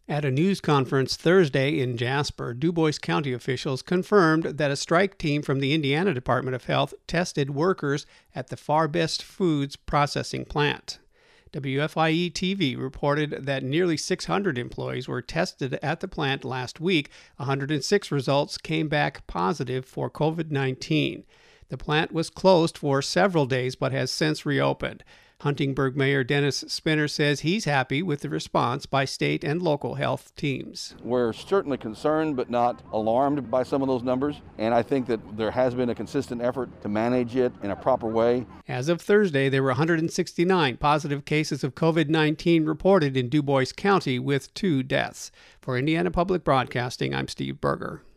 At a news conference Thursday in Jasper, DuBois County officials confirmed that a strike team from the Indiana Department of Health tested workers at the Far Best Foods processing plant. WFIE-TV reported that nearly 600 employees were tested at the plant last week. 106 results came back positive for COVID-19. The plant was closed for several days but has since reopened. Huntingburg Mayor Dennis Spinner says he's happy with the response by state and local health teams. We're certainly concerned but not alarmed by some of those numbers, and I think that there has been a consistent effort to manage it in a proper way. As of Thursday, there were 169 positive cases of COVID-19 reported in DuBois County with 2 deaths. For Indiana Public Broadcasting, I'm Steve Berger.